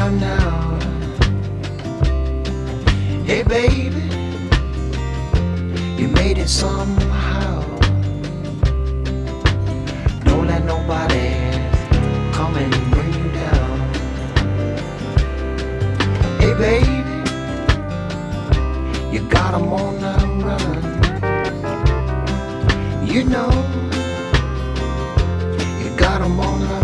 down now. Hey baby, you made it somehow. Don't let nobody come and bring you down. Hey baby, you got 'em on the run. You know, you got 'em on the